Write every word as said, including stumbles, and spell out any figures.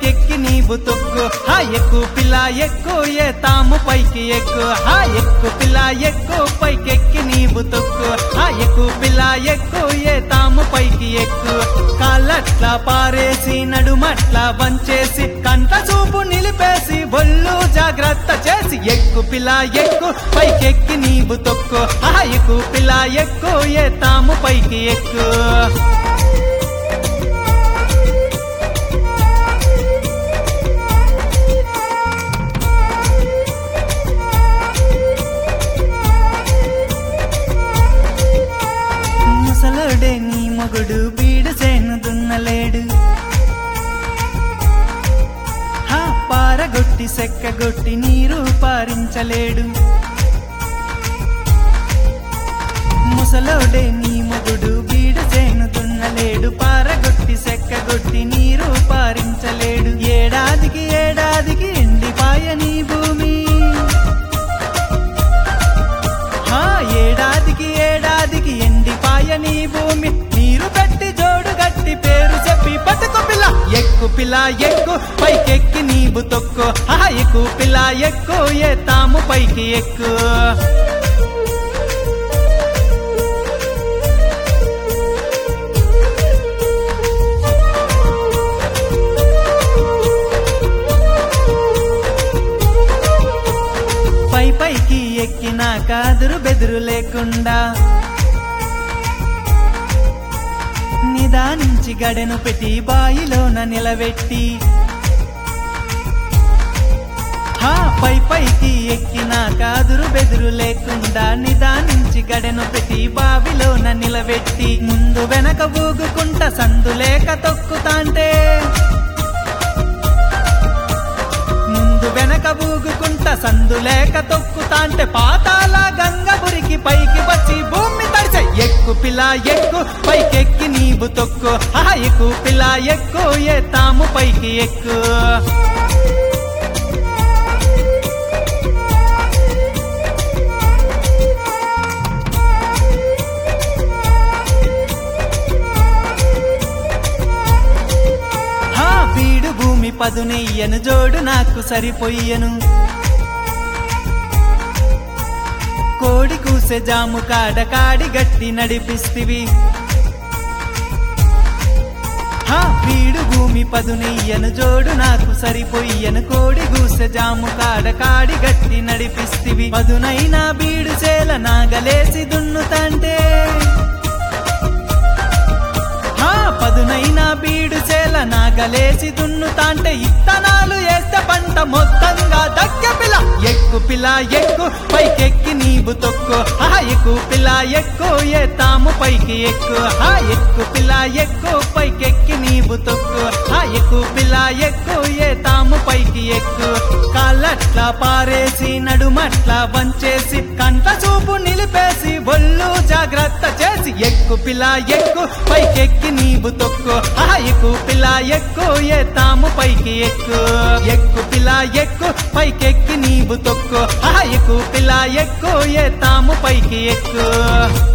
పైకెక్కి నీవు తొక్కు హా ఎక్కు పిల్ల ఎక్కు ఏ తాము పైకి ఎక్కు హా ఎక్కు పిల్ల ఎక్కు పైకెక్కి నీవు తొక్కు హా ఎక్కు పిల్ల ఎక్కు ఏ తాము పైకి ఎక్కు కాళ్ళట్లా పారేసి నడుమట్లా వంచేసి కంట చూపు నిలిపేసి బొల్లు జాగ్రత్త చేసి ఎక్కు పిల్ల ఎక్కు పైకెక్కి నీవు తొక్కు హా ఎక్కు పిల్ల ఎక్కు ఏ తాము పైకి ఎక్కు ముసలుడే నీ మొగుడు బీడు చేను దున్నలేడు హా పారగొట్టి సెక్కగొట్టి నీరు పారించలేడు ముసలోడే నీ మొగుడు బీడు చేను దున్నలేడు పారగొట్టి సెక్కగొట్టి నీరు పారించలేడు ఏడాదికి ఏడాదికి ఎండిపాయ నీ భూమి హా ఏడాదికి ఏడాదికి ఎండిపాయ నీ భూమి నీరు పెట్టి జోడు గట్టి పేరు చెప్పి పట్టుకు పిల్ల ఎక్కు పిల్ల ఎక్కు పైకెక్కి నీవు తొక్కు హా ఎక్కు పిల్ల ఎక్కు ఏ తాము పైకి ఎక్కు పై పైకి ఎక్కినా కాదురు బెదురు లేకుండా నిదానించి గడెను పెట్టి బాయిలోన నిలబెట్టి హా పై పైకి ఎక్కినా కాదురు బెదురు లేకుండా నిదానించి గడెను పెట్టి బావిలోన నిలబెట్టి ముందు వెనక ఊగుకుంట సందు లేక తొక్కుతాంటే ముందు వెనక ఊగుకుంట సందు లేక తొక్కుతాంటే పాతాల గంగ బురికి పైకి వచ్చి భూమి తడిసే ఎక్కు పిల్ల ఎక్కు పైకెక్కి నీవు తొక్కు హా ఎక్కు పిల్ల ఎక్కు ఏ తాము పైకి ఎక్కు హా వీడు భూమి పదునెయ్యను జోడు నాకు సరిపోయ్యను కోడి కూసే జాము కాడ కాడి గట్టి నడిపిస్తివి హా వీడు భూమి పదునెయ్యను జోడు నాకు సరిపోయ్యను కోడి కూసే జాము కాడ కాడి గట్టి నడిపిస్తివి పదునైనా బీడు చేల నాగలేసి దున్నుతంటే హా పదునైనా బీడు చేల నాగలేసి దున్నుతాంటే ఇత్తనాలు వేస్తే పంట మొత్తంగా దక్కె పిల్ల ఎక్కు పిల్ల ఎక్కు పైకెక్కి నీవు తొక్కు హా ఎక్కు పిల్ల ఎక్కు ఏ తాము పైకి ఎక్కు హా ఎక్కు పిల్ల ఎక్కు పైకెక్కి నీవు తొక్కు హా ఎక్కు పిల్ల ఎక్కు ఏ తాము పైకి ఎక్కు కాళ్ళట్లా పారేసి నడుమట్లా వంచేసి కంట చూపు నిలిపేసి బొల్లు జాగ్రత్త చేసి ఎక్కు పిల్ల ఎక్కు పైకెక్కి నీవు తొక్కు హా ఎక్కు పిల్ల ఎక్కు ఏ తాము పైకి ఎక్కు ఎక్కు పిల్ల ఎక్కు పైకెక్కి నీవు తొక్కు హా ఎక్కు పిల్ల ఎక్కు ఏ తాము పైకి ఎక్కు